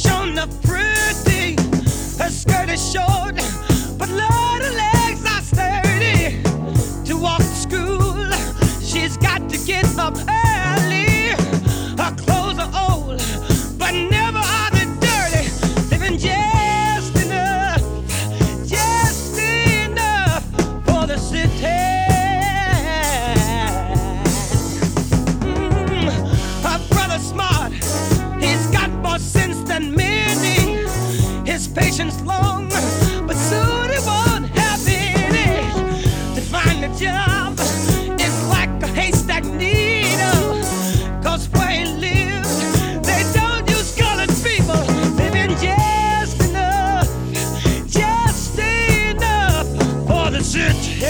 sure enough pretty. Her skirt is short, but Lord, her legs are sturdy. To walk to school, she's got to get up early. Her clothes are old, but never are they dirty. Living just enough for the city. Her brother's smart, he's got more sense than many. His patience long, but soon he won't have any. To find a job is like a haystack needle, 'cause where he lives, they don't use colored people. Living just enough for the city.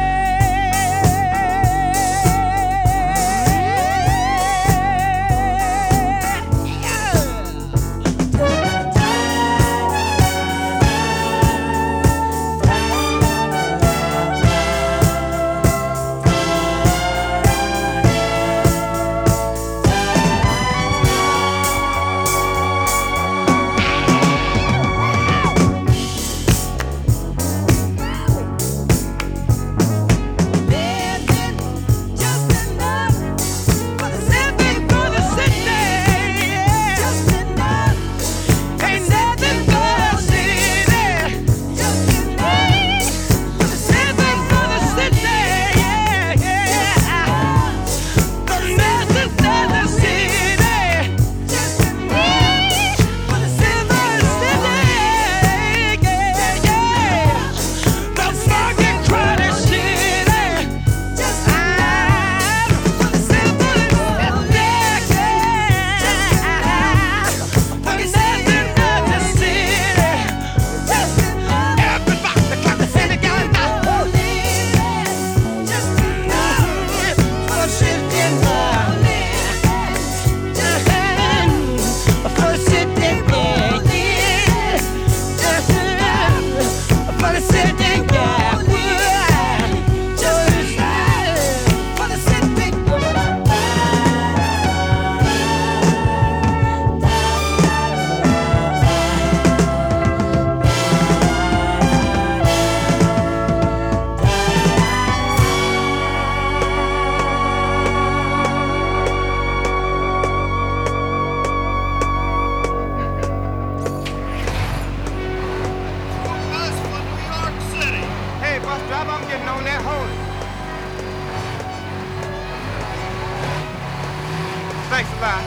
Thanks a lot.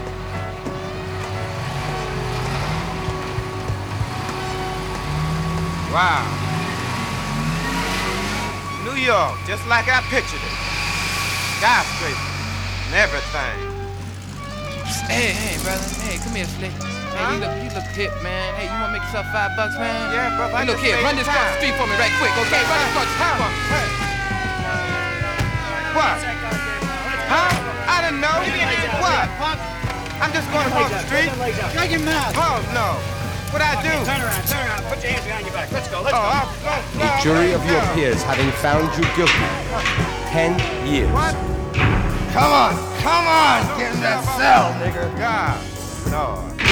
Wow. New York, just like I pictured it. Skyscrapers and everything. Hey, brother. Hey, come here, Slick. Hey, you look hip, man. Hey, you wanna make yourself $5, man? Yeah, brother. Hey, look here, run this across the street for me right quick, okay? Run this across the street for me. Hey. What? Huh? I didn't know. What? I'm just going across the street. Shut your mouth. Oh, no. What'd I do? Turn around. Put your hands behind your back. Let's go. The jury of your peers having found you guilty. 10 years. What? Come on. Get in that cell, nigga. God, Lord.